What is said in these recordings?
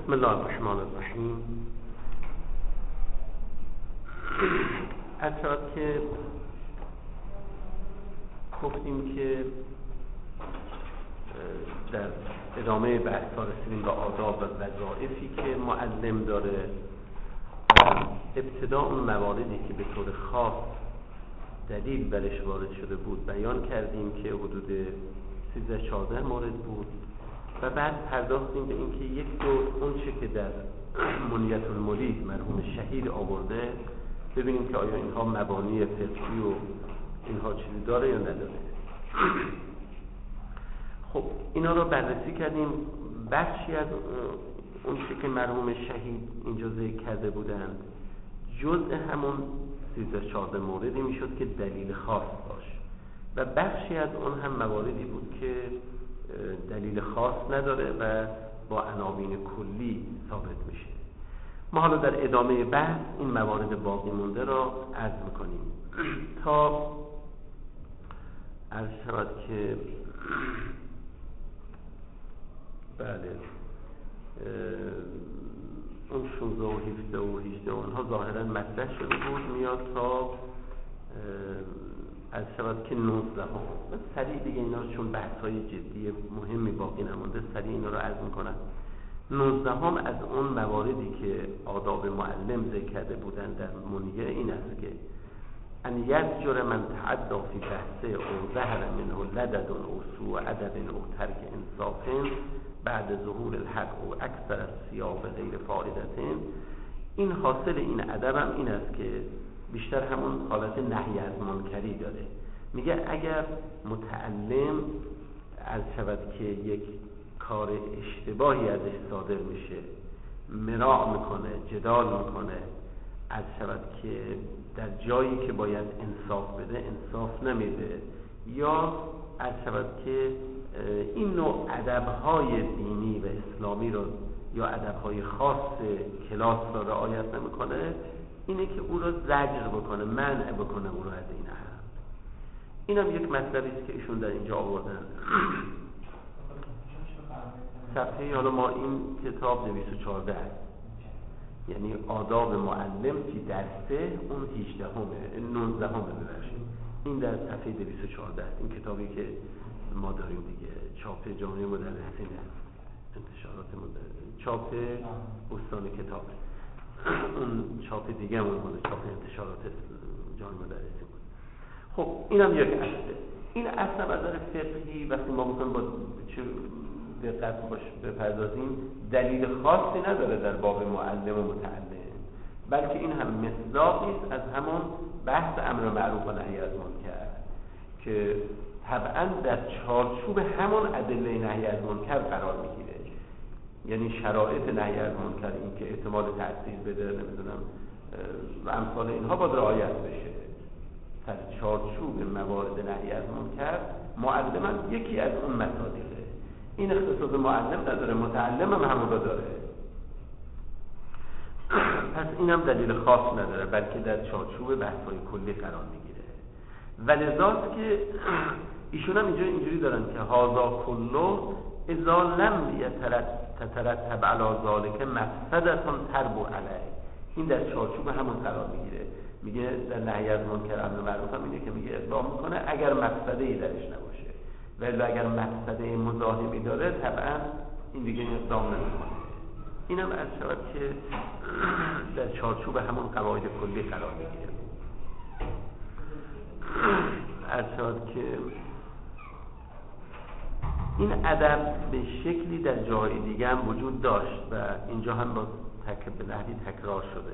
بسم الله الرحمن الرحیم. از شد که گفتیم که در ادامه بحث‌ها رسیدیم به آداب و وظایفی که معلم داره. ابتدا اون مواردی که به طور خاص دلیل برش وارد شده بود بیان کردیم که حدود 13-14 مورد بود و بعد پرداختیم به اینکه یک دور اون چه که در منیت المرید مرحوم شهید آورده ببینیم که آیا اینها مبانی فقهی و اینها چیزی داره یا نداره. خب اینا رو بررسی کردیم. بخشی از اون چه که مرحوم شهید اینجا ذکر کرده بودند جزء همون 13-14 موردی میشد که دلیل خاص داشت و بخشی از اون هم مواردی بود که دلیل خاص نداره و با عناوین کلی ثابت میشه. ما حالا در ادامه بحث این موارد باقی مونده را عرض میکنیم تا عرض شود که بله اون 16 و 17 و 18 اونها ظاهرا مطرح شده بود، میاد تا از شود که 19 ها و سریع دیگه اینا چون بحث های جدی مهمی باقی نمونده سریع اینا رو عرض میکنم. 19 هم از اون مواردی که آداب معلم ذکر کرده بودن در منیه این است که ان یزجر من تعدی فی بحثه او ظهر منه لدد او سوء ادب او ترک انصاف بعد ظهور الحق او اکثر الثیاب غیر فائدة. این حاصل این ادب هم این است که بیشتر همون حالت نهی از منکری داره. میگه اگر متعلم از شود که یک کار اشتباهی ازش صادر میشه مراع میکنه، جدال میکنه، از شود که در جایی که باید انصاف بده انصاف نمیده، یا از شود که این نوع ادبهای دینی و اسلامی رو یا ادبهای خاص کلاس رو رعایت نمیکنه، اینه که او رو زجر بکنه، منع بکنه او رو از این هم. این هم یک مطلبی است که ایشون در اینجا آوردن. صفحه حالا ما این کتاب 214 است، یعنی آداب معلم فی درسه اون 18 همه 19 همه ببخشید. این در صفحه 214 است. این کتابی که ما داریم دیگه چاپ جامعه مدرسین انتشارات چاپ استان کتاب. اون چاپ دیگه همون چاپ انتشارات جامعه مدرسین بود. خب اینم یک اصله. این اصل از نظر فقهی وقتی ما بکنیم با چه دقت باش بپردازیم دلیل خاصی نداره در باب معلم و متعلم، بلکه این هم مصداقی است از همون بحث امر معروف و نهی از منکر که طبعا در چارچوب همون ادله نهی از منکر قرار میگیره. یعنی شرایط نهی از منکر، این که احتمال تأثیر بده، نمیدونم و امثال اینها باید رعایت بشه. در چارچوب موارد نهی از منکر معلم هم یکی از اون مصادیقه. این اختصاص معلم نداره، متعلم هم همون رو داره. پس این هم دلیل خاص نداره، بلکه در چارچوب بحث‌های کلی قرار میگیره. ولذاست که ایشون هم اینجوری دارن که هذا کلو اذا لم تترتب علی ذلک مفسدة تربو علیه. این در چارچوب همون قرار میگیره. میگه در نهی از منکر امر معروف هم اینه که میگه اقدام میکنه اگر مفسده‌ای درش نباشه، ولی اگر مفسده مزاحمی داره طبعا این دیگه اقدام نمیکنه. اینم از شود که در چارچوب همون قواعد کلی قرار میگیره. از شود که این ادب به شکلی در جای دیگه هم وجود داشت و اینجا هم با به نحوی تکرار شده.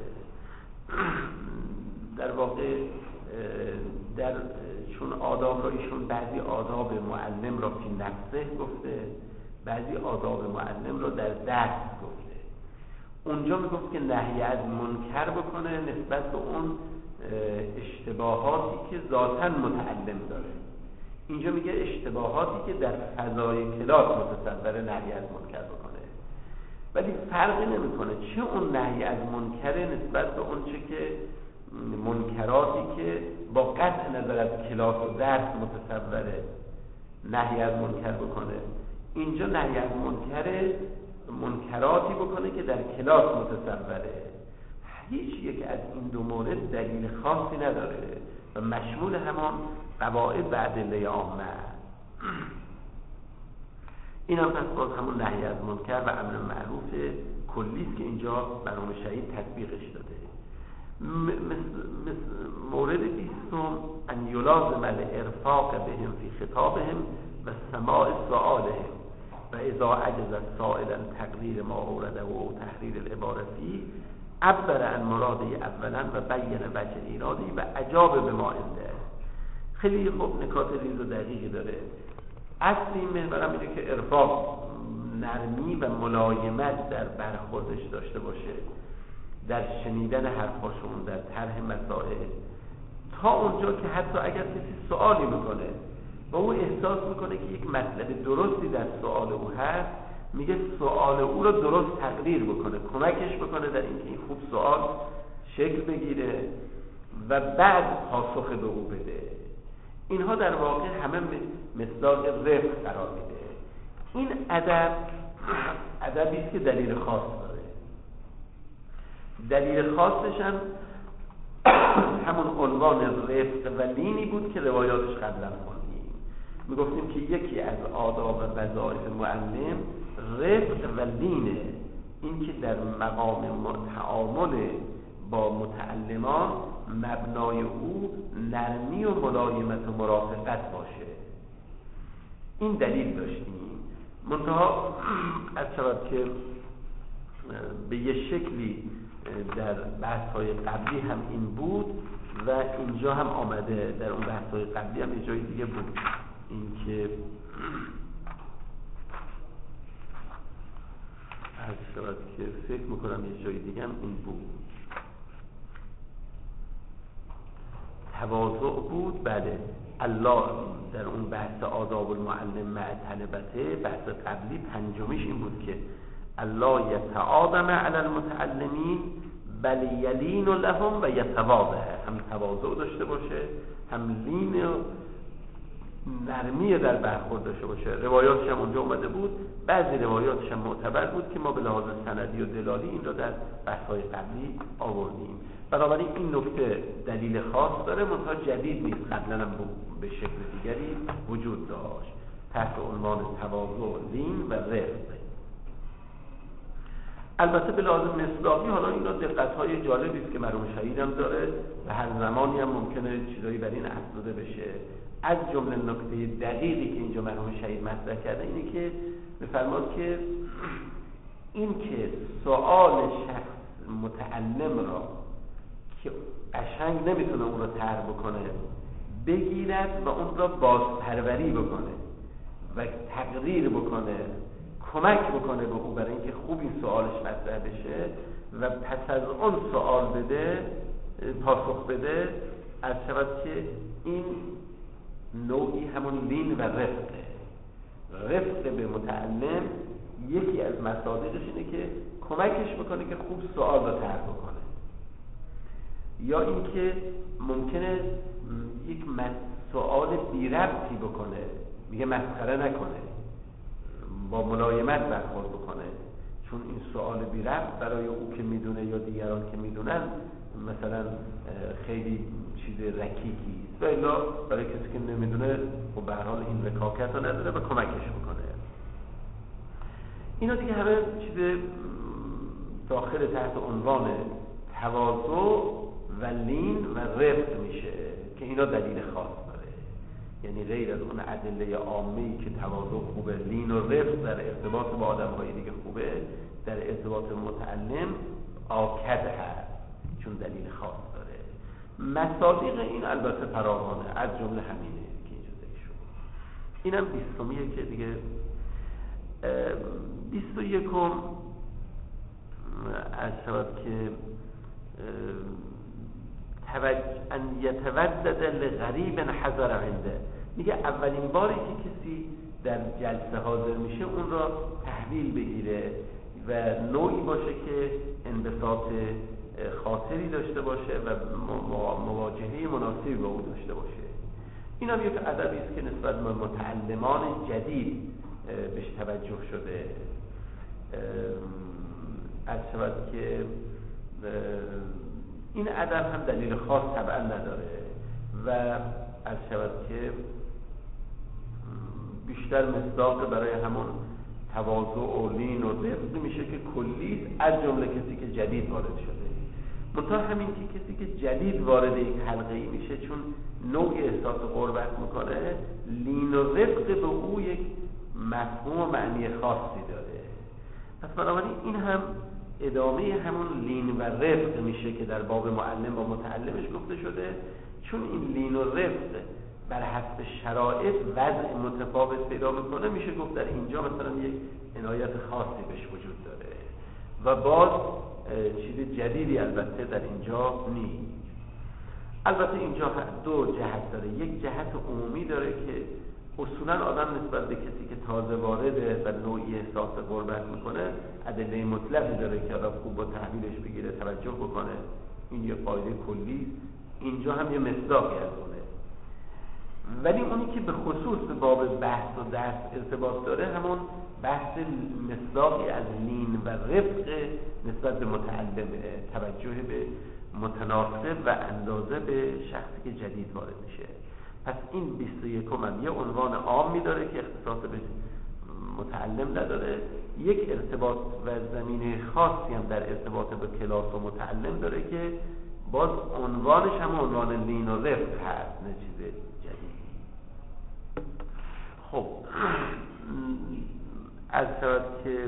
در واقع در چون آداب را ایشون بعضی آداب معلم را فی نفسه گفته، بعضی آداب معلم را در درس گفته. اونجا میگفت که نهی از منکر بکنه نسبت به اون اشتباهاتی که ذاتاً متعلم داره. اینجا میگه اشتباهاتی که در فضای کلاس متصور نهی از منکر بکنه، ولی فرقی نمیکنه چه اون نهی از منکر نسبت به اون چه که منکراتی که با قطع نظر از کلاس و درس متصوره نهی از منکر بکنه. اینجا نهی از منکر منکراتی بکنه که در کلاس متصوره. هیچ یک از این دو مورد دلیل خاصی نداره و مشمول همان قواعد و ادله عامه. این هم پس باز همون نهی از منکر و امر معروف کلیست که اینجا مرحوم شهید تطبیقش داده. مورد 20 ان یلازم الارفاق بهم فی خطابهم و سماع سؤالهم و اذا عجز السائل عن تقریر ما اورده و تحریر العباره فيه عبر عن مراده اولا و بین وجه ایرادی و اجاب به ما عنده. خیلی خوب نکات ریز و دقیقی داره. اصل این محورم اینه که ارفاق نرمی و ملایمت در برخوردش داشته باشه، در شنیدن حرفاشون، در طرح مسائل، تا اونجا که حتی اگر کسی سوالی میکنه و او احساس میکنه که یک مطلب درستی در سوال او هست، میگه سوال او رو درست تقریر بکنه، کمکش بکنه در اینکه این خوب سوال شکل بگیره و بعد پاسخ به او بده. اینها در واقع همه مصداق رفق قرار میده. این ادبی است که دلیل خاص داره. دلیل خاصش هم همون عنوان رفق و لینی بود که روایاتش قبلا خوندیم. میگفتیم که یکی از آداب و وظایف معلم رفق و لینه، این که در مقام تعامل با متعلمان مبنای او نرمی و ملایمت و مرافقت باشه. این دلیل داشتیم. منتها از شود که به یه شکلی در بحث‌های قبلی هم این بود و اینجا هم آمده، در اون بحث‌های قبلی هم یه جای دیگه بود، این که از شود که فکر میکنم یه جای دیگه هم این بود، تواضع بود. بله، الله در اون بحث آداب المعلم مع طلبته، بحث قبلی پنجمیش این بود که الله یتعاظم علی المتعلمین بل یلین لهم و یتواضع، هم تواضع داشته باشه، هم لین و نرمی در برخورد داشته باشه. روایاتش هم اونجا اومده بود، بعضی روایاتش هم معتبر بود که ما به لحاظ سندی و دلالی این را در بحث‌های قبلی آوردیم. بنابراین این نکته دلیل خاص داره، منتها جدید نیست، قبلا هم به شکل دیگری وجود داشت تحت عنوان تواضع، لین و رفق. البته به لحاظ مصداقی حالا اینا دقت‌های جالبی است که مرحوم شهید هم داره و هر زمانی هم ممکنه چیزایی بر این افزوده بشه. از جمله نکته دقیقی که اینجا مرحوم شهید مطرح کرده اینه که می‌فرماد که این که سوال شخص متعلم را که قشنگ نمیتونه اون رو طرح بکنه بگیرد و اون را بازپروری بکنه و تقریر بکنه، کمک بکنه به او برای اینکه خوب این سوالش مطرح بشه و پس از اون سوال بده، پاسخ بده، از شود که این نوعی همون لین و رفقه. رفق به متعلم یکی از مصادیقش اینه که کمکش بکنه که خوب سوال رو طرح بکنه، یا اینکه ممکنه یک سوال بی ربطی بکنه، میگه مسخره نکنه، با ملایمت برخورد بکنه، چون این سوال بی ربط برای او که میدونه یا دیگران که میدونن مثلا خیلی چیز رکیکی است، و الا برای کسی که نمیدونه خب به هر حال این رکاکت رو نداره و کمکش بکنه. اینا دیگه همه چیز داخل تحت عنوان تواضع و لین و رفق میشه که اینا دلیل خاص داره. یعنی غیر از اون ادله عامه‌ای که تواضع خوبه، لین و رفق در ارتباط با آدم‌های دیگه خوبه، در ارتباط متعلم آکد هست چون دلیل خاص داره. مصادیق این البته فراوانه، از جمله همینه که اینجا ذکر شد. اینم 20میه که دیگه 21م از شود که ان یتودد لغریب حضر عنده، میگه اولین باری که کسی در جلسه حاضر میشه اون را تحویل بگیره و نوعی باشه که انبساط خاطری داشته باشه و مواجهه مناسبی با او داشته باشه. این هم یک ادبی است که نسبت به متعلمان جدید بهش توجه شده. عرض شود که این عدم هم دلیل خاص طبعا نداره و عرض شود که بیشتر مصداق برای همون تواضع و لین و رفق میشه که کلی از جمله کسی که جدید وارد شده. منتها همین که کسی که جدید وارد یک حلقه ای میشه چون نوع احساس غربت میکنه، لین و رفق به او یک مفهوم و معنی خاصی داره. پس بنابراین این هم ادامه همون لین و رفق میشه که در باب معلم با متعلمش گفته شده، چون این لین و رفق بر حسب شرایط وضع متفاوت پیدا میکنه، میشه گفت در اینجا مثلا یک عنایت خاصی بهش وجود داره و باز چیز جدیدی البته در اینجا نیست. البته اینجا دو جهت داره. یک جهت عمومی داره که اصولا آدم نسبت به کسی که تازه وارده و نوعی احساس غربت میکنه ادله مطلقی داره که آدم خوب با تحویلش بگیره، توجه بکنه. این یه قاعده کلی، اینجا هم یه مصداقی از اونه. ولی اونی که به خصوص به باب بحث و درس ارتباط داره همون بحث مصداقی از لین و رفق نسبت به متعلم، توجه به متناسب و اندازه به شخصی که جدید وارد میشه. پس این 21 هم یه عنوان عامی داره که اختصاص به متعلم نداره، یک ارتباط و زمینه خاصی هم در ارتباط به کلاس و متعلم داره که باز عنوانش هم عنوان لین و رفق هست، نه چیز جدیدی. خب از شود که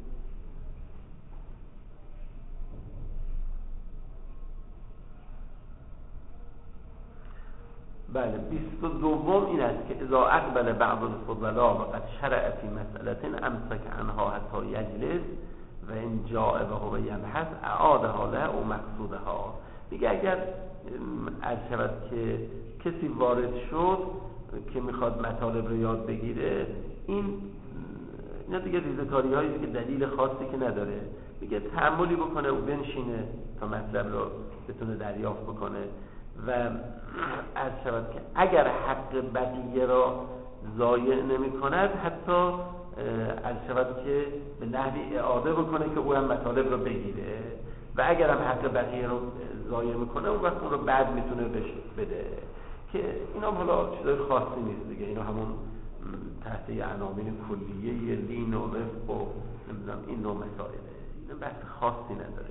بله 22 این است که اذا اقبل بعض الفضلاء و قد شرع فی مسئله امسک عنها حتی یجلس و ان جاء و هو یبحث اعادها له و مقصودها. دیگه اگر از شود که کسی وارد شد که میخواد مطالب رو یاد بگیره، اینا دیگه ریزکاری هایی که دلیل خاصی که نداره، میگه تأملی بکنه و بنشینه تا مطلب رو بتونه دریافت بکنه و از شود که اگر حق بقیه را ضایع نمی کند حتی از شود که به نحوی اعاده بکنه که او هم مطالب رو بگیره و اگر هم حق بقیه رو ضایع میکنه اون وقت اون رو بعد میتونه بهش بده، که اینا هم حالا چیزای خاصی نیست دیگه، اینا همون تحت عناوین کلیه لین و رفق و نمیدونم این نوع مسائله، اینا بحث خاصی نداره.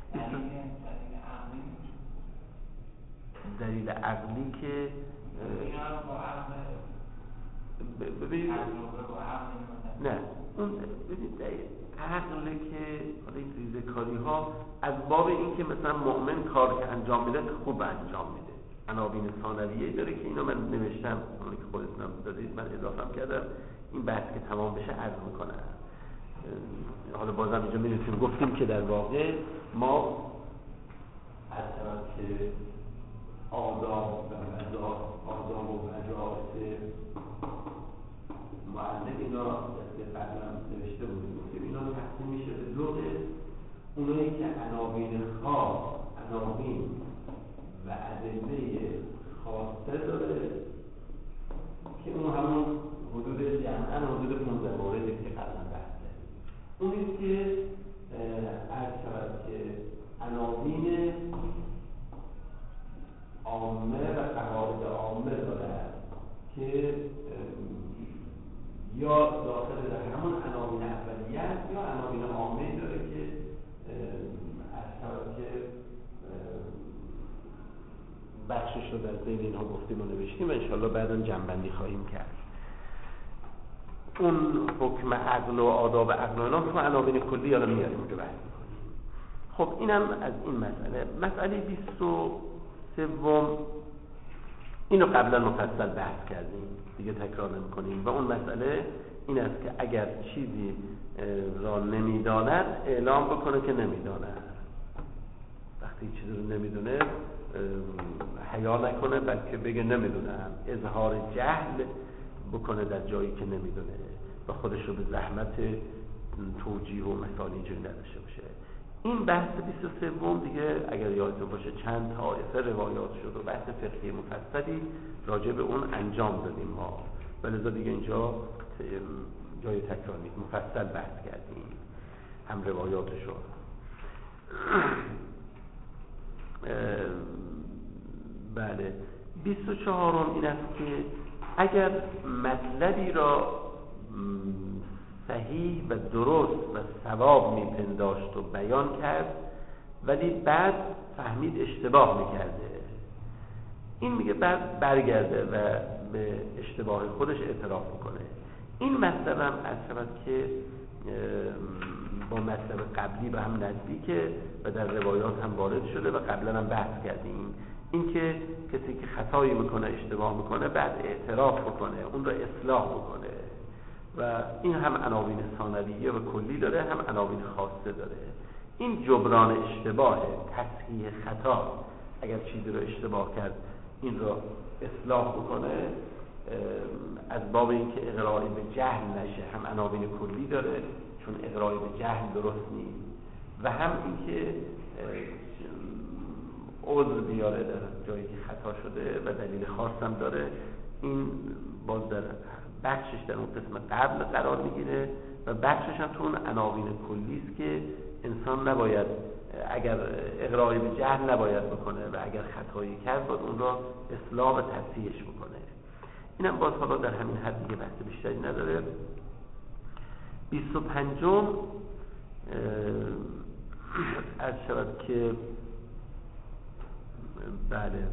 دلیل عقلی که ببینید نه اون ببینید عقل که این ریزکاری ها از باب این که مثلا مؤمن کار که انجام میده خوب انجام میده، عناوین ثانویه‌ای داره که اینو من نوشتم، اونی که خودتونم دادید من اضافه کردم، این بحث که تمام بشه عرض میکنم. حالا بازم اینجا میرسیم گفتیم که در واقع ما از طرف که آداب و مجالس معلم اینا که قبلا نوشته بودیم، گفتیم اینا تقسیم میشه به دو قسم. اونایی که عناوین خاص، عناوین و ادله خاصه داره که اون همون حدود جمعاً حدود 15 موردی که قبلا بحث کردیم. اونی که عرض شود که عناوین عامه و قواعد عامه داره که یا داخل در همون عناوین اولیه یا عناوین عامه داره که از که بخشش رو در ذیل اینها گفتیم و نوشتیم و انشاءالله بعدا جمع‌بندی خواهیم کرد. اون حکم عقل و آداب عقل و اینا تو عناوین کلی حالا میاریم اونجا بحث می‌کنیم. خب اینم از این مسئله 23 اینو قبلا مفصل بحث کردیم دیگه تکرار نمی‌کنیم و اون مسئله این است که اگر چیزی را نمی‌داند اعلام بکنه که نمی‌داند. وقتی چیزی رو نمی‌دونه حیا نکنه بلکه بگه نمی‌دونم، اظهار جهل بکنه در جایی که نمی‌دونه و خودش رو به زحمت توجیه و مثال اینجوری نداشته باشه. این بحث 23 دیگه اگر یادتون باشه چند طایفه روایات شد و بحث فقهی مفصلی راجع به اون انجام دادیم ما، ولذا دیگه اینجا جای تکرار نیست، مفصل بحث کردیم. هم روایاتشو. بله 24 این است که اگر مطلبی را صحیح و درست و صواب میپنداشت و بیان کرد ولی بعد فهمید اشتباه میکرده، این میگه بعد برگرده و به اشتباه خودش اعتراف میکنه. این مطلب هم از شود که با مطلب قبلی به هم نزدیکه و در روایات هم وارد شده و قبلا هم بحث کردیم. این که کسی که خطایی میکنه اشتباه میکنه بعد اعتراف بکنه، اون را اصلاح بکنه و این هم عناوین ثانویه و کلی داره، هم عناوین خاصه داره. این جبران اشتباه، تصحیح خطا، اگر چیزی رو اشتباه کرد این رو اصلاح بکنه، از باب اینکه اغرایی به جهل نشه هم عناوین کلی داره چون اغرایی به جهل درست نیست و هم اینکه عذر بیاره در جایی که خطا شده و دلیل خاص هم داره. این باز در بخشش در اون قسمت قبل قرار میگیره و بخشش هم تو اون عناوین کلی است که انسان نباید، اگر اغرایی به جهل نباید بکنه و اگر خطایی کرد باید اون را اصلاح و تصحیحش بکنه. اینم باز حالا در همین حد دیگه بحث بیشتری نداره. 25 از شود که بله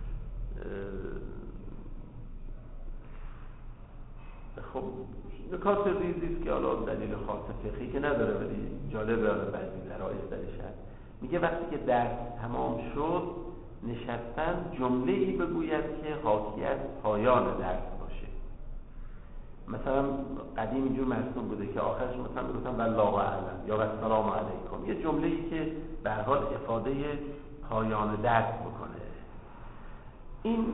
خب نکات ریزی که حالا دلیل خاص فقهی که نداره ولی جالبه بعضی درایز درش هست. میگه وقتی که درس تمام شد نشستن جمله‌ای بگوید که حاکی از پایان درس باشه. مثلا قدیم اینجور مرسوم بوده که آخرش مثلا میگفتن والله اعلم یا السلام علیکم، یه جمله‌ای که به هر حال افاده پایان درس بکنه. این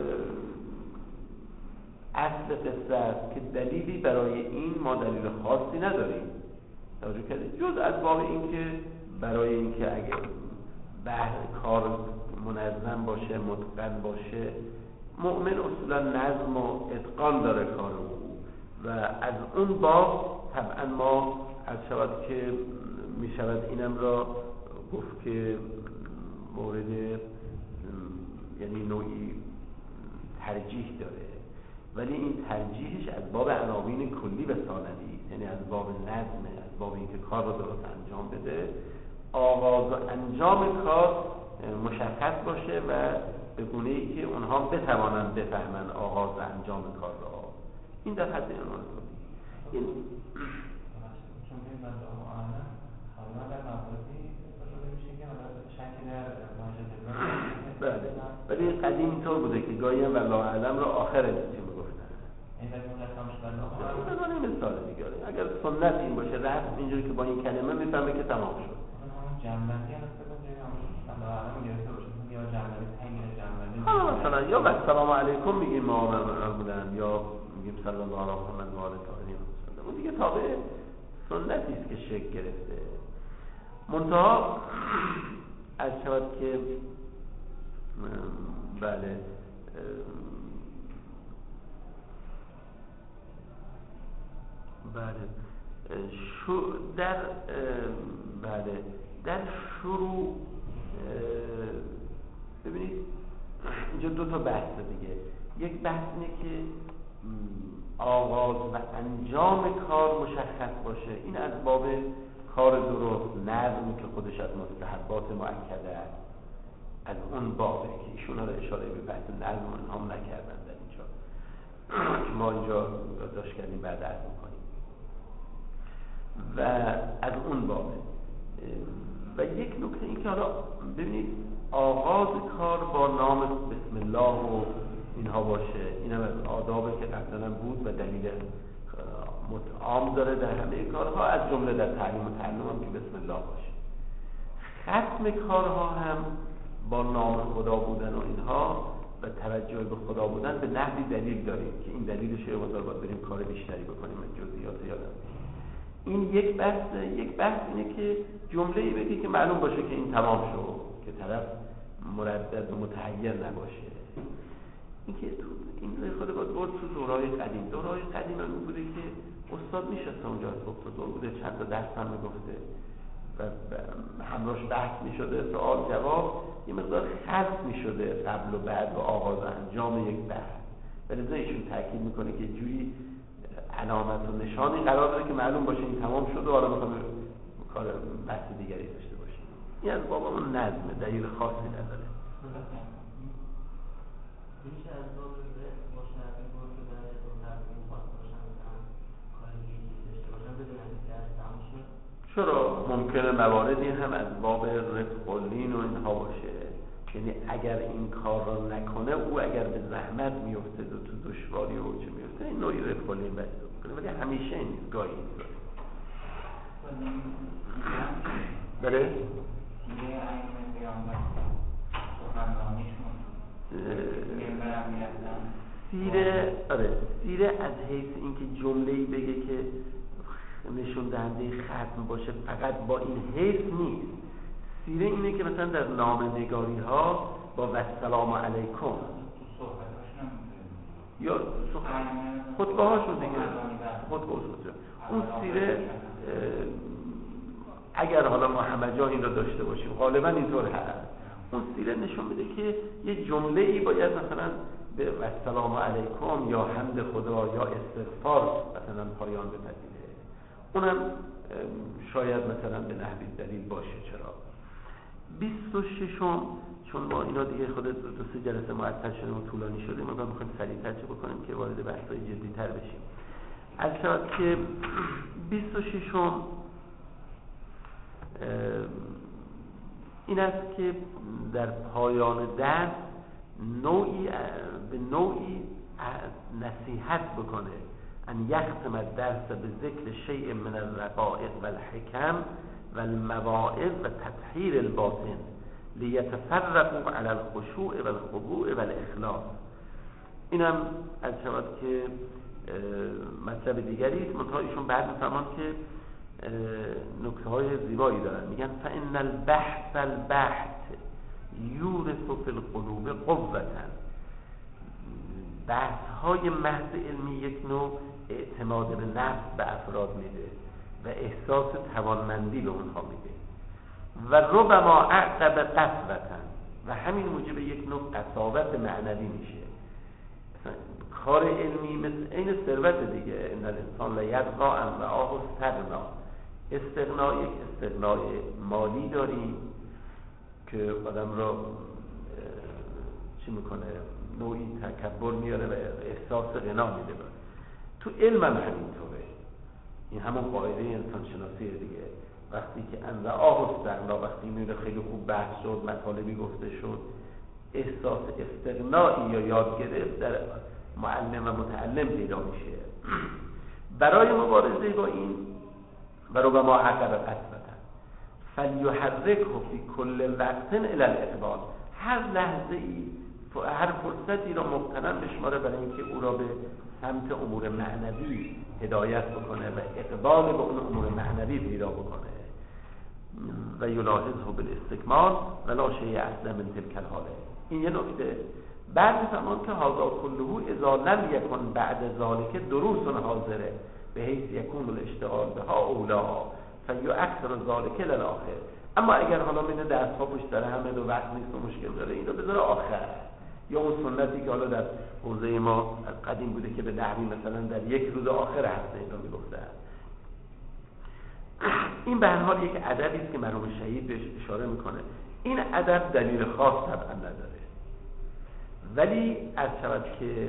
اصل قصه است که دلیلی برای این ما دلیل خاصی نداریم توجه کردید، جز از باب این که برای اینکه اگه کار منظم باشه متقن باشه، مؤمن اصولا نظم و اتقان داره کار او و از اون باب طبعا ما از شود که می شود اینم را گفت که مورد یعنی نوعی ترجیح داره، ولی این ترجیحش از باب عناوین کلی و ثانوی، یعنی از باب نظم، از باب اینکه کار رو درست انجام بده، آغاز و انجام کار مشخص باشه و به گونه‌ای که اونها بتوانند بفهمن آغاز و انجام کار را. این در حد عنوان کلی. این چون این بنده معلم حالا در مباحثی استفاده میشه که حالا شکی در بله، ولی این قدیم اینطور بوده که گاهی هم والله اعلم رو آخر چی میگفتن. این مثال مثال دیگه اگر سنت این باشه رسم اینجوری که با این کلمه میفهمه که تمام شد. جنبندی هم استفاده کنیم والله اعلم گرفته باشه یا جنبندی تنگیر جنبندی. حالا مثلا یا السلام علیکم میگیم ما بودن یا میگیم صلی الله علی محمد و آله الطاهرین. اون دیگه تابع سنتی است که شکل گرفته. منتها از شود که بله در شروع ببینید اینجا دو تا بحث دیگه. یک بحث اینه که آغاز و انجام کار مشخص باشه، این از باب کار درست، نظم که خودش از مستحبات مؤکده است، از اون بابه که ایشون رو اشاره به بحث نظم اونها هم نکردن در اینجا که ما اینجا داشت کردیم بعد عرض میکنیم و از اون بابه. و یک نکته این که حالا ببینید آغاز کار با نام بسم الله و اینها باشه، این هم از آدابه که قبلا هم بود و دلیل عام داره در همه کارها، از جمله در تعلیم و تعلم هم که بسم الله باشه. ختم کارها هم با نام خدا بودن و اینها و توجه به خدا بودن به نحوی دلیل داریم که این دلیلش یه مقدار باید بریم کار بیشتری بکنیم، جزئیات یادم. این یک بحث اینه که جمله‌ای بگی که معلوم باشه که این تمام شد، که طرف مردد و متحیر نباشه. اینکه تو این خود باید برد تو دورهای قدیم هم بوده که استاد میشسته اونجا استاد بوده، چند تا درس هم میگفته و همراهش بحث میشده، سوال جواب، یه مقدار خلط میشده قبل و بعد و آغاز انجام یک بحث. ولی ایشون تاکید میکنه که جوری علامت و نشانی قرار داره که معلوم باشه این تمام شده و حالا میخوام کار بحث دیگری داشته باشیم. این از باب اون نظمه، دلیل خاصی نداره. میشه از باب رزق باشه از این باب که برای تقدیم خاص باشن کاری دیگه داشته باشن بدون اینکه درس تمام شد؟ چرا ممکنه مواردی هم از باب رزق و لین و اینها باشه، یعنی اگر این کار را نکنه او اگر به زحمت میفته و تو دشواری و چه میفته این نوعی رزق و لین بسته بکنه، ولی همیشه این نیست، گاهی نیست. بله؟ سیره این پیامبر سخنرانیشون سیره از حیث اینکه جمله‌ای بگه که نشون دهنده ختم باشه فقط با این حیث نیست. سیره اینه که مثلا در نامه‌نگاری ها با والسلام علیکم یا خطبه هاشون دیگه اون سیره اگر حالا ما همه جا این رو داشته باشیم غالبا اینطور هست، اون سیره نشون میده که یه جمله‌ای باید مثلا به والسلام علیکم یا حمد خدا یا استغفار مثلا پایان بپذیره. اونم شاید مثلا به نحوی دلیل باشه. چرا 26م چون ما اینا دیگه خود دو سه جلسه معطل شدیم و طولانی شدیم و میخوایم سریع‌تر چه بکنیم که وارد بحث‌های جدی‌تر بشیم. البته که 26م این است که در پایان درس به نوعی نصیحت بکنه ان یختم الدرس به ذکر شیء من الرقائق والحکم والمواعظ و تطهیر الباطن لیتفرقوا علی الخشوع والخضوع والاخلاص. اینم از شود که مطلب دیگری است، منتها ایشون بعد می‌فرمان که نکته‌های زیبایی دارن، میگن فإن البحث یورث فی القلوب قوة. بحث‌های محض علمی یک نوع اعتماد به نفس به افراد میده و احساس توانمندی به اونها میده و ربما اعقب قسوة و همین موجب یک نوع قساوت معنوی میشه. کار علمی مثل این ثروت دیگه، ان الانسان لیطغی ان رآه استغنا. استغنا یک استغنای مالی داریم که آدم را چی میکنه، نوعی تکبر میاره و احساس غنا میده. تو علم هم همینطوره، این همون قاعده انسان شناسی دیگه. وقتی که ان رآه استغنا، وقتی میره خیلی خوب بحث شد، مطالبی گفته شد، احساس استغنایی یا یاد گرفت در معلم و متعلم پیدا میشه. برای مبارزه با این و ربما عقب قسوة فلیحرکه فی کل وقت الی الاقبال. هر لحظه ای، هر فرصتی را مغتنم بشماره برای اینکه او را به سمت امور معنوی هدایت بکنه و اقبال به اون امور معنوی پیدا بکنه و یلاحظه بالاستکمال ولا شیء اصلا من تلک الحاله. این یه نکته. بعد زمان که هذا كله اذا لم يكن بعد ذلك دروس حاضره بحيث يكون الاشتغال بها اولاها فيؤخر ذلك للآخر. اما اگر حالا میده درس‌ها پشت سر همه و وقت نیست و مشکل داره، این رو بذاره آخر. یا اون سنتی که حالا در حوزه ما از قدیم بوده که به نحوی مثلا در یک روز آخر هفته این رو میگفته. این به هر حال یک ادبی است که مرحوم شهید بهش اشاره میکنه. این ادب دلیل خاص طبعا نداره، ولی از شود که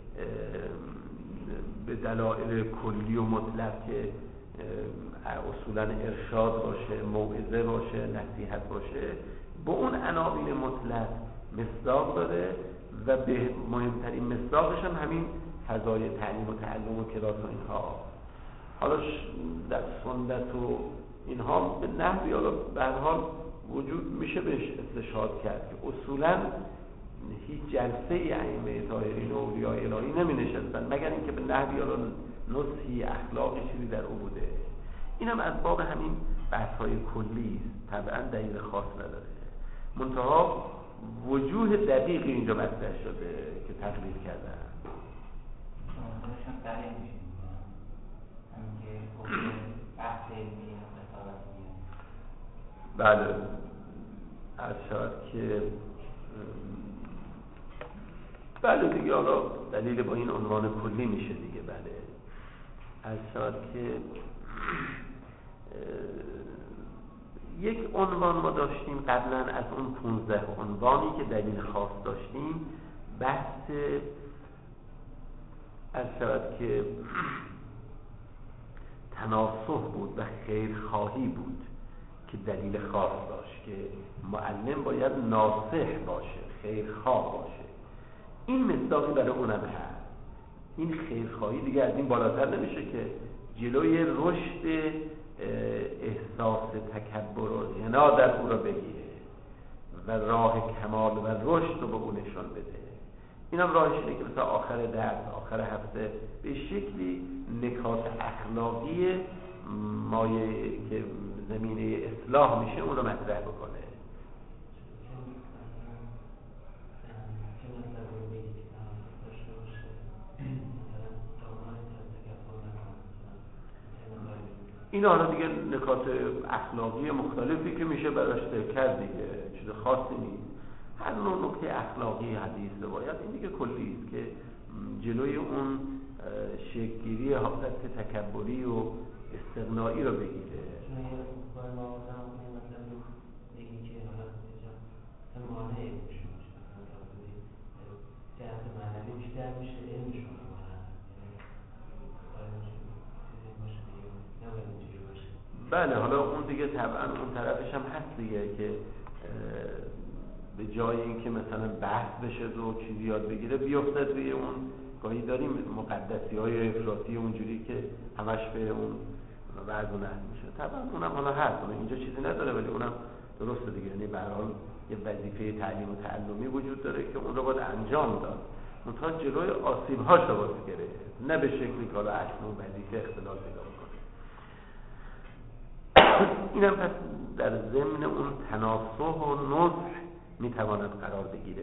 به دلایل کلی و مطلق که اصولا ارشاد باشه، موعظه باشه، نصیحت باشه، با اون عناوین مطلق مصداق داره و به مهمترین مصداقش هم همین فضای تعلیم و تعلم و کلاس و اینها. حالا در سنت و اینها به نحوی حالا به هر حال وجود میشه بهش استشهاد کرد که اصولا هیچ جلسه ائمه طاهرین و اولیاء الهی نمی نشستن مگر اینکه به نحوی حالا نصحی اخلاقی چیزی در او بوده. اینم از باب همین بحث‌های کلی است، طبعا دلیل خاص نداره. منتها وجوه دقیقی اینجا مطرح شده که تقریر کردن. خودشون دلیل میشه همین که گفته بحث علمی قضاوتیه. بله عرض شود که بله دیگه، حالا دلیل با این عنوان کلی میشه دیگه. بله عرض شود که یک عنوان ما داشتیم قبلا از اون 15 عنوانی که دلیل خاص داشتیم، بحث عرض شود که تناصح بود و خیرخواهی بود که دلیل خاص داشت که معلم باید ناصح باشه، خیرخواه باشه. این مصداقی برای اونم هست. این خیرخواهی دیگه از این بالاتر نمیشه که جلوی رشد احساس تکبر و غنا در او را بگیره و راه کمال و رشد رو به او نشان بده. اینم راهش اینه که مثلا آخر درس، آخر هفته به شکلی نکات اخلاقی مایه که زمینه اصلاح میشه اون رو مطرح بکنه. این حالا دیگه نکات اخلاقی مختلفی که میشه براش ذکر کرد دیگه، چیز خاصی نیست. هر نوع نکته اخلاقی، حدیث، روایت، این دیگه کلی است که جلوی اون شکل‌گیری حالت تکبری و استغنایی رو بگیره. بله حالا اون دیگه طبعا اون طرفش هم هست دیگه که به جای اینکه مثلا بحث بشه و چیزی یاد بگیره بیفتد روی اون، گاهی داریم مقدسی‌های افراطی اونجوری که همش به اون وعظ و نصیحت میشه. طبعا اونم حالا هست، اون اینجا چیزی نداره ولی اونم درسته دیگه. یعنی به هر حال یه وظیفه تعلیم و تعلمی وجود داره که اون رو باید انجام داد. منتها جلوی آسیب‌هاش رو باید گرفت، نه به شکلی که حالا اصلا اون وظیفه اختلال پیدا کنه. اینم پس در ضمن اون تناصح و نصح میتواند قرار بگیره.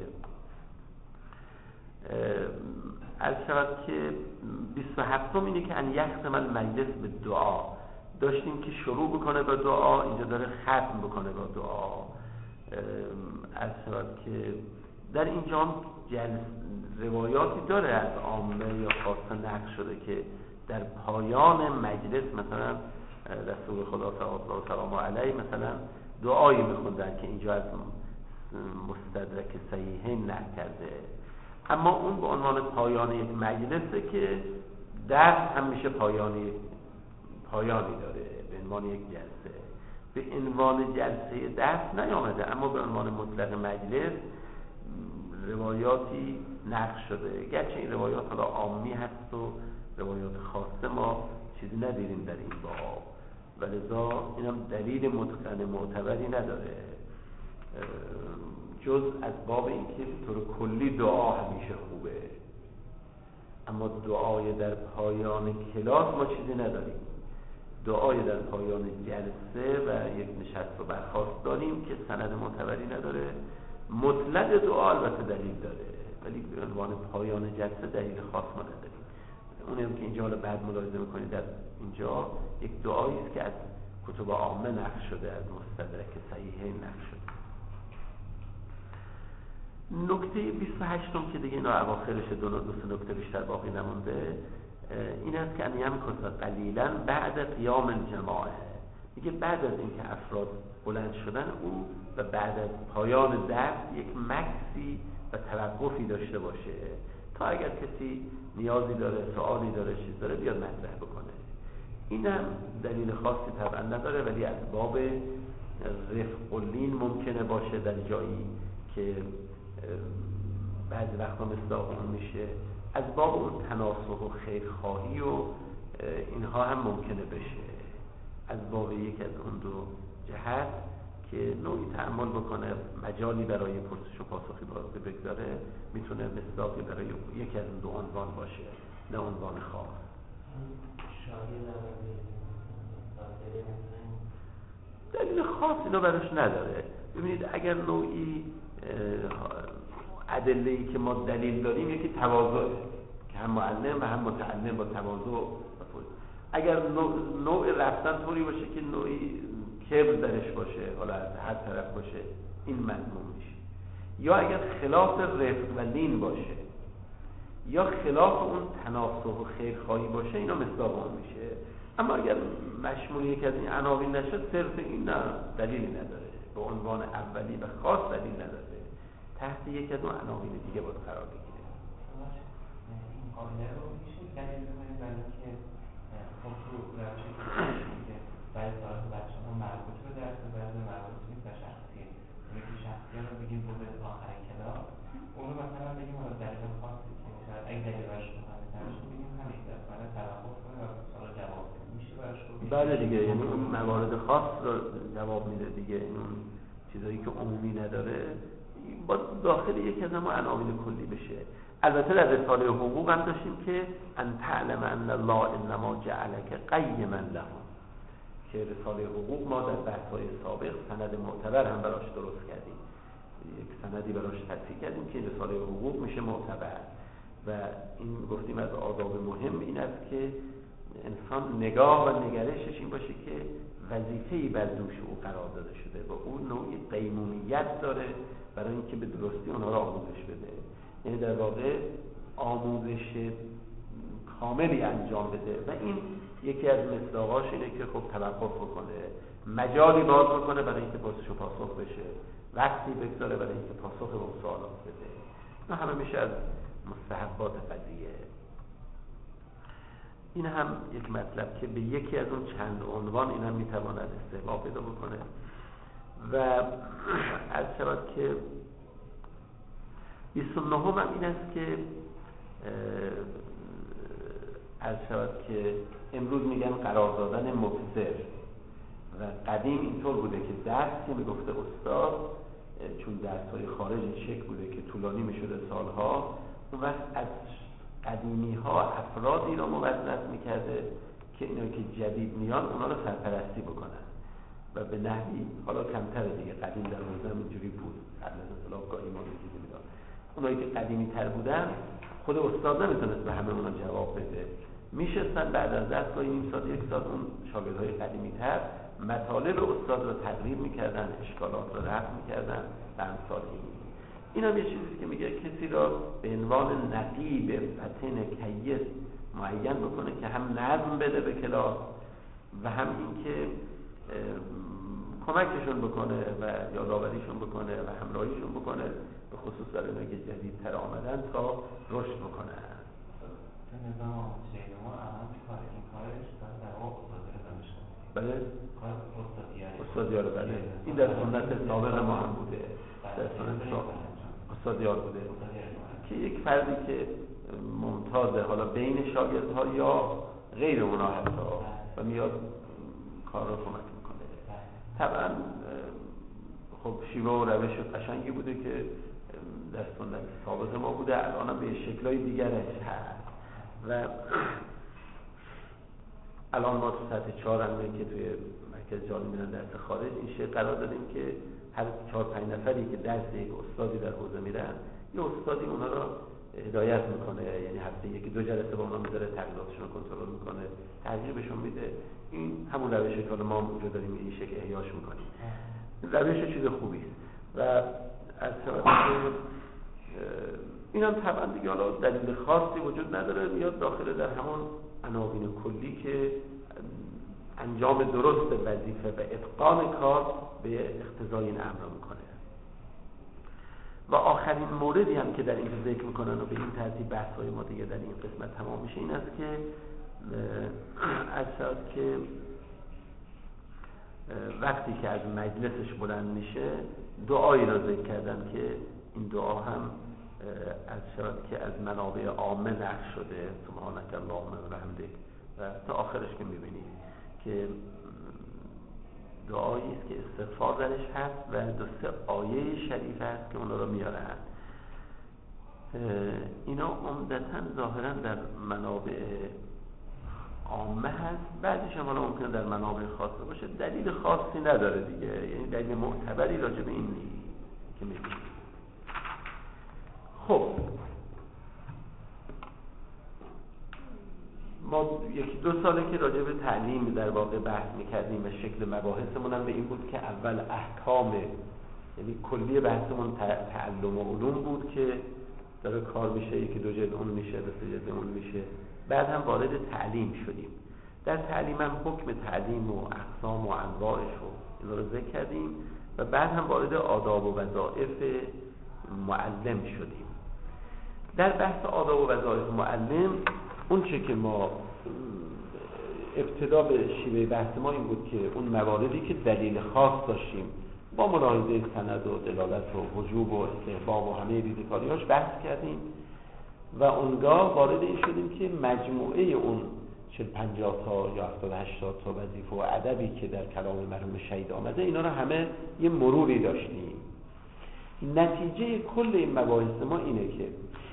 از شود که 27م اینه که ان یختم المجلس به دعا. داشتیم که شروع بکنه با دعا، اینجا داره ختم بکنه با دعا. از شود که در اینجا هم روایاتی داره از عامه یا خاصه نقل شده که در پایان مجلس مثلا رسول خدا صلی الله سلام علیه مثلا دعایی میخوندن که اینجا از مستدرک صحیحین نقل کرده. اما اون به عنوان پایان یک مجلسه که درس هم میشه پایانی داره به عنوان یک جلسه. به عنوان جلسه درس نیامده، اما به عنوان مطلق مجلس روایاتی نقل شده. گرچه این روایات حالا عامی هست و روایات خاصه ما چیزی ندیدیم در این باب، ولذا اینم دلیل متقن معتبری نداره جز از باب اینکه به طور کلی دعا همیشه خوبه، اما دعای در پایان کلاس ما چیزی نداریم. دعای در پایان جلسه و یک نشست و برخاست داریم که سند معتبری نداره. مطلق دعا البته دلیل داره ولی به عنوان پایان جلسه دلیل خاص ما نداریم. اونی هم که اینجا حالا بعد ملاحظه میکنید در اینجا یک دعایی است که از کتب عامه نقل شده، از مستدرک صحیحین نقل شده. نکته 28م که دیگه اینا اواخرش دو سه نکته بیشتر باقی نمونده، این است که انیم کسا قلیلا بعد قیام الجماعه. میگه بعد از اینکه افراد بلند شدن او و بعد از پایان درس یک مکسی و توقفی داشته باشه تا اگر کسی نیازی داره، سوالی داره، چیز داره بیاد مطرح بکنه. اینم دلیل خاصی طبعا نداره ولی از باب رفق اللین ممکنه باشه در جایی که بعضی وقتا مصداق اون میشه. از باب اون تناصح و خیرخواهی و اینها هم ممکنه بشه، از باب یک از اون دو جهت که نوعی تأمل بکنه، مجالی برای پرسش و پاسخی باقی بگذاره، میتونه مصداقی برای یک از اون دو عنوان باشه، نه عنوان خاص. دلیل خاص اینا براش نداره. ببینید اگر نوعی ادله‌ای که ما دلیل داریم یکی تواضعه که هم معلم و هم متعلم با تواضع. اگر نوع رفتن طوری باشه که نوعی کبر درش باشه، حالا از هر طرف باشه، این مذموم میشه. یا اگر خلاف رفق و لین باشه یا خلاف اون تناسخ و خیرخواهی باشه، اینا مصداق اون میشه. اما اگر مشمول یک از این عناوین نشد، صرف این نه دلیلی نداره، به عنوان اولی و خاص دلیل نداره، تحت یک از اون عناوین دیگه باید قرار بگیره. این قاعده رو میشه دلیل بزنید برای که خب تو روشی که برای سالات بچه ها مربوط به درس برد مربوط نیست و شخصیه، یکی شخصیه رو بگیم بود آخر کلاس، اونو مثلا بگیم حالا دلیل خاصی که شاید اگه دلیل براش مخواهد ترشون بگیم همین دست برای توقف کنه و سال جواب کنه میشه براش کنیم. بله دیگه، یعنی اون موارد خاص رو جواب میده دیگه، اون چیزایی که عمومی نداره با داخل یکی از همون عناوین کلی بشه. البته در رساله حقوق هم داشتیم که ان تعلم ان الله انما جعلک قیما لهم، که رساله حقوق ما در بحث‌های سابق سند معتبر هم براش درست کردیم، یک سندی براش تصحیح کردیم که رساله حقوق میشه معتبر. و این گفتیم از آداب مهم این است که انسان نگاه و نگرشش این باشه که وظیفه‌ای بر دوش او قرار داده شده و اون نوعی قیمومیت داره برای اینکه به درستی اونها را آموزش بده. یعنی در واقع آموزش کاملی انجام بده و این یکی از مصداقاش اینه که خب توقف بکنه، مجالی باز بکنه برای اینکه پرسش و پاسخ بشه، وقتی بگذاره برای اینکه پاسخ به اون سوالات بده. اینا همه میشه از مستحبات قضیه. این هم یک مطلب که به یکی از اون چند عنوان این هم میتواند استحباب پیدا بکنه. و از شود که 29 هم این است که از شود که امروز میگن قرار دادن مفسر و قدیم اینطور بوده که درس که میگفته استاد، چون درس‌های خارج این شکل بوده که طولانی میشده سالها، اون وقت از قدیمی ها افرادی را موظف میکرده که اینا که جدید میان اونا رو سرپرستی بکنن و به نحوی، حالا کمتر دیگه، قدیم در حوزه اینجوری بود، قبل از انقلاب گاهی ما دیگه میداد، اونایی که قدیمی تر بودن خود استاد نمیتونست به همه اونا جواب بده، میشستن بعد از درس گاهی نیم ساعت یک ساعت اون شاگردهای قدیمی تر مطالب استاد رو تقریب میکردن، اشکالات رو رفع میکردن و امثال این هم یه چیزی که میگه کسی را به عنوان نقیب فتن کیس معین بکنه که هم نظم بده به کلاس و هم این که کمکشون بکنه و یادآوریشون بکنه و همراهیشون بکنه، به خصوص برای اونایی که جدیدتر آمدن تا رشد بکنن. تو نظام آموزشی ما الان این کارش در واقع استادیار دانشگاه. بله؟ کار استادیار. بله. این در سنت سابق ما هم بوده. در سنت سابق استادیار بوده که یک فردی که ممتازه حالا بین شاگردها یا غیر اونا حتی و میاد کار رو کمک میکنه. طبعا خب شیوه و روش قشنگی بوده که در سنت سابق ما بوده، الان هم به شکل‌های دیگرش هست و الان ما تو سطح 4 هم که توی مرکز جاری میرن درس خارج این شکل قرار دادیم که هر 4-5 نفری که درس یک استادی در حوزه میرن، یه استادی اونا رو هدایت میکنه، یعنی هفته 1-2 جلسه با اونا میذاره، تغییراتشون رو کنترل میکنه، ترجیحشون میده. این همون روشی که ما اونجا داریم این شکل احیاش میکنیم. روش چیز خوبی است و از طرف این هم طبعا دیگه حالا دلیل خاصی وجود نداره، میاد داخل در همون عناوین کلی که انجام درست وظیفه و اتقان کار به اقتضای این امر میکنه. و آخرین موردی هم که در این ذکر میکنن و به این ترتیب بحث‌های ما دیگه در این قسمت تمام میشه این است که از که وقتی که از مجلسش بلند میشه دعایی را ذکر کردن که این دعا هم از شود که از منابع عامه نقل شده، سبحانک اللهم و بحمدک، و تا آخرش که میبینید که دعایی است که استغفار درش هست و 2-3 آیه شریف هست که اونا رو میارن. اینا عمدتاً ظاهراً در منابع عامه هست، بعضیش هم حالا ممکنه در منابع خاصه باشه، دلیل خاصی نداره دیگه، یعنی دلیل معتبری راجع به این نیست که میگیم. خب ما یکی دو ساله که راجع به تعلیم در واقع بحث میکردیم و شکل مباحثمون هم به این بود که اول احکام، یعنی کلی بحثمون تعلم و علوم بود که داره کار میشه، یکی دو جلد اون میشه، به سه جلد اون میشه. بعد هم وارد تعلیم شدیم. در تعلیم هم حکم تعلیم و اقسام و انواعش رو اینا رو ذکر کردیم و بعد هم وارد آداب و وظایف معلم شدیم. در بحث آداب و وظایف معلم اون چه که ما ابتدا به شیوه بحث ما این بود که اون مواردی که دلیل خاص داشتیم با ملاحظه سند و دلالت و وجوب و استحباب و همه ریزکاری‌هاش بحث کردیم و اونگاه وارد این شدیم که مجموعه اون 40-50 تا یا 70-80 تا وظیفه و ادبی که در کلام مرحوم شهید آمده اینا رو همه یه مروری داشتیم. نتیجه کل این مباحث ما اینه که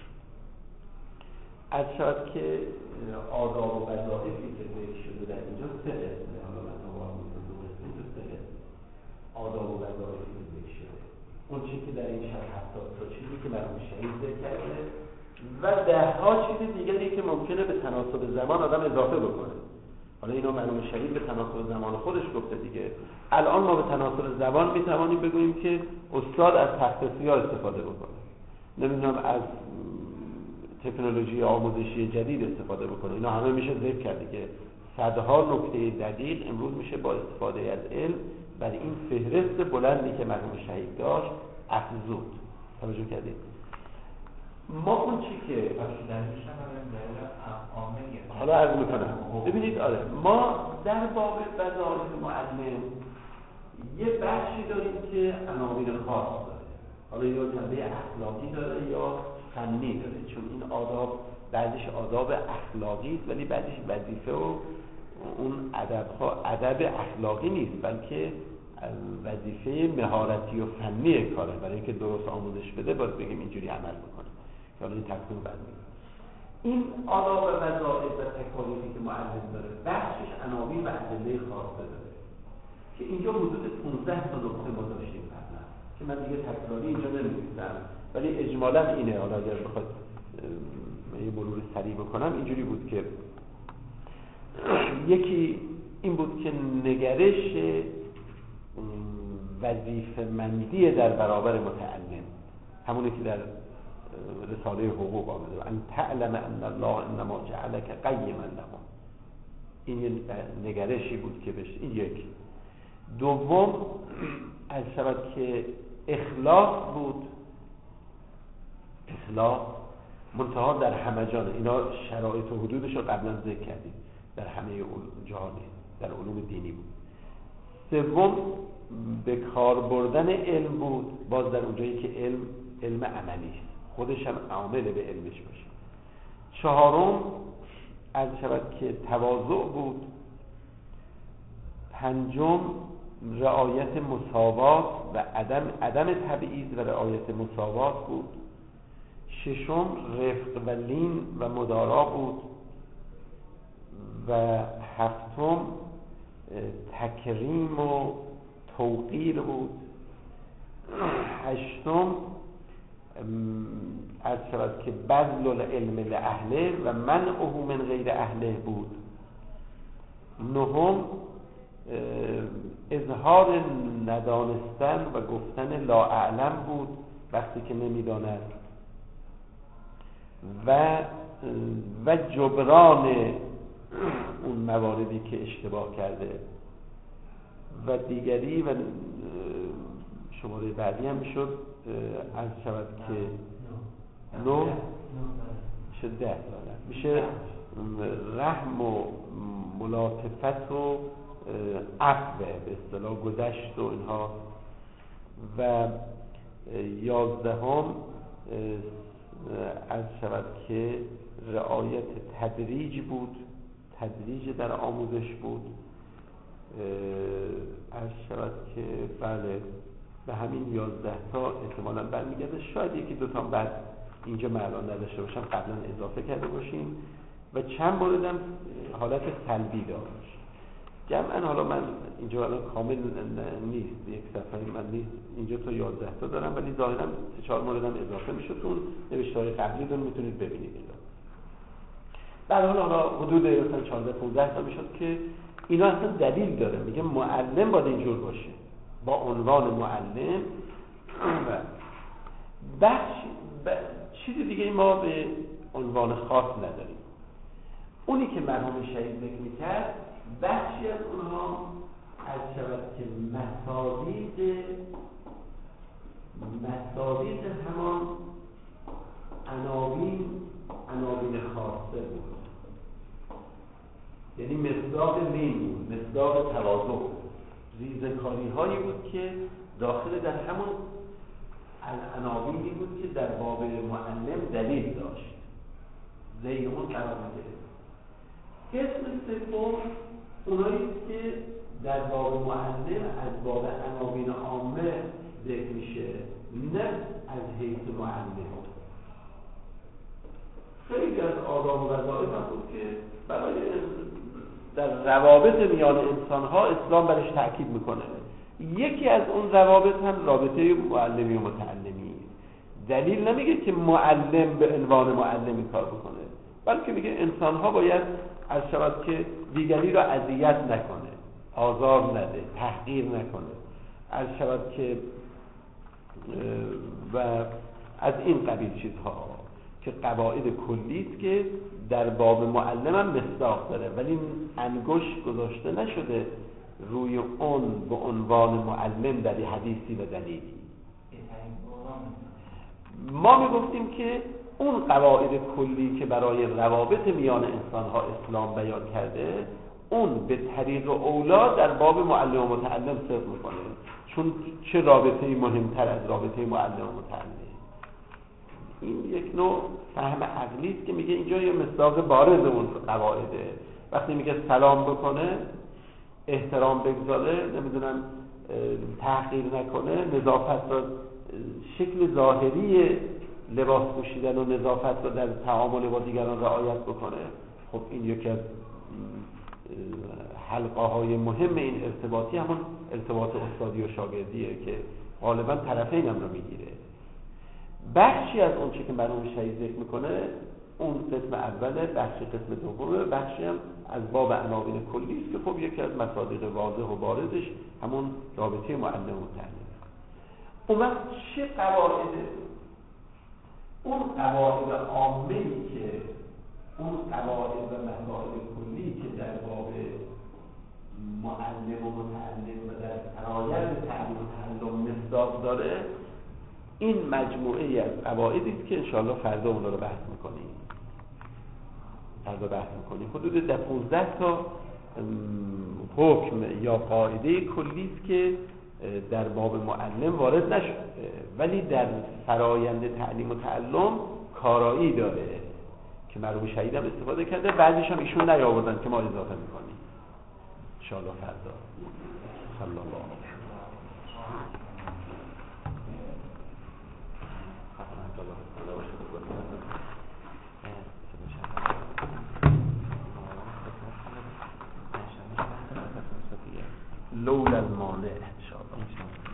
از شاید که آداب و وظایفی که ذکر شده در اینجا سه قسمه، حالا مثلا با همون دو قسمه تو سه قسمه آداب و وظایفی که ذکر شده، اون چیزی که در این 70 تا چیزی که مرحوم شهید ذکر کرده و 10 ها چیز دیگری که ممکنه به تناسب زمان آدم اضافه بکنه. حالا اینو مرحوم شهید به تناسب زمان خودش گفته دیگه. الان ما به تناسب زمان میتوانیم بگوییم که استاد از تخت سیاه استفاده بکنه، نمیدونم از تکنولوژی آموزشی جدید استفاده بکنه. اینا همه میشه ذکر کرد که صدها نکته دقیق امروز میشه با استفاده از علم بر این فهرست بلندی که مرحوم شهید داشت افزود. توجه کردید؟ ما اون چی که حالا عرض میکنم ببینید، آره ما در باب وظایف معلم یه بخشی داریم که عناوین خاص داره، حالا یا جنبه اخلاقی داره یا فنی داره، چون این آداب بعضیش آداب اخلاقی است ولی بعضیش وظیفه و اون ادب اخلاقی نیست بلکه وظیفه مهارتی و فنی کاره. برای اینکه درست آموزش بده باید بگیم اینجوری عمل بکنه. حالا این تقسیم بعد میگیم. این آداب و وظایف و تکالیفی که معلم داره بخشش عناوین و ادله خاصه داره که اینجا حدود 15 تا نکته ما داشتیم قبلا که من دیگه تکراری اینجا نمی‌نویسم ولی اجمالاً اینه. حالا اگر بخواد یه مرور سریع بکنم اینجوری بود که یکی این بود که نگرش وظیفه‌مندی در برابر متعلم، همونی که در رساله حقوق آمده ان تعلم ان الله انما جعلك قیما لهم، این یه نگرشی بود که بشه. این یک. دوم از شود که اخلاص بود، اخلاص منتها در همه جانه. اینا شرایط و حدودش رو قبلا ذکر کردیم، در همه جهانی در علوم دینی بود. سوم به کار بردن علم بود، باز در اونجایی که علم عملی است، خودش هم عامل به علمش باشه. چهارم از شود که تواضع بود. پنجم رعایت مساوات و عدم تبعیض و رعایت مساوات بود. ششم رفق و لین و مدارا بود و هفتم تکریم و توقیر بود. هشتم از شود که بذل العلم لأهله و منعه من غیر اهله بود. نهم اظهار ندانستن و گفتن لا اعلم بود وقتی که نمیداند و جبران اون مواردی که اشتباه کرده. و دیگری و شماره بعدی هم شد از شود که 9 میشه 10 میشه رحم و ملاطفت و عفو به اصطلاح گذشت و اینها. و 11 از شود که رعایت تدریج بود، تدریج در آموزش بود. از شود که بله به همین 11 تا احتمالاً برمیگرده. شاید یکی دو تا بعد اینجا معلوم نداشته باشم قبلا اضافه کرده باشیم. و چند موردم حالت سلبی داشت. جمعاً حالا من اینجا الان کامل نیست، یک صفحه من نیست اینجا تا 11 تا دارم، ولی ظاهراً 3-4 موردم اضافه میشه تو نوشته‌های قبلیتون میتونید ببینید اینجا. در حالا حدود مثلا 14-15 تا میشد که اینا اصلا دلیل داره، میگه معلم باید اینجور باشه با عنوان معلم. چیزی دیگه ما به عنوان خاص نداریم. اونی که مرحوم شهید ذکر میکرد بخشی از اونها از شود که مصادیق همان عناوین خاصه بود، یعنی مصداق لین بود، مصداق تواضع، ریزکاری هایی بود که داخل در همون عناوینی بود که در باب معلم دلیل داشت، زی اون قرار می‌گرفت. قسم سوم اونایی که در باب معلم از باب عناوین عامه ذکر میشه، نه از حیث معلم. خیلی از آداب و وظایف هم بود که برای در روابط میان انسان‌ها اسلام برش تأکید میکنه. یکی از اون روابط هم رابطه معلمی و متعلمی. دلیل نمیگه که معلم به عنوان معلمی کار بکنه، بلکه میگه انسان‌ها باید از شود که دیگری را اذیت نکنه، آزار نده، تحقیر نکنه، از شود که و از این قبیل چیزها که قواعد کلی است که در باب معلم هم مصداق داره، ولی انگشت گذاشته نشده روی اون به عنوان معلم در حدیثی و دلیلی. ما میگفتیم که اون قواعد کلی که برای روابط میان انسان‌ها اسلام بیان کرده، اون به طریق اولا در باب معلم و متعلم صدق میکنه، چون چه رابطه‌ای مهمتر از رابطه معلم و متعلم. این یک نوع فهم عقلی است که میگه اینجا یه مصداق بارز اون قواعده. وقتی میگه سلام بکنه، احترام بگذاره، نمیدونم تحقیر نکنه، نظافت را، شکل ظاهری لباس پوشیدن و نظافت را در تعامل با دیگران رعایت بکنه، خب این یکی از حلقه های مهم این ارتباطی همون ارتباط استادی و شاگردیه که غالبا طرفین هم رو میگیره. بخشی از اون چی که مرحوم شهید ذکر میکنه اون قسم اوله، بخشی قسم دومه، بخشی هم از باب عناوین کلی است که خب یکی از مصادیق واضح و بارزش همون رابطه معلم و متعلم. اون وقت چه قواعده؟ اون قواعد عامه‌ای که اون قواعد و مسائل کلی که در باب معلم و متعلم و در فرایند تعلیم و تعلم مصداق داره، این مجموعه از قواعدی است که انشاءالله فردا اون رو بحث میکنیم. حدود 15 تا حکم یا قاعده کلی است که در باب معلم وارد نشده، ولی در فرایند تعلیم و تعلم کارایی داره که مرحوم شهید هم استفاده کرده، بعضیش هم ایشون نیاوردن که ما اضافه میکنیم انشاءالله فردا. صلی الله علیه لولا المانع ان شاء الله.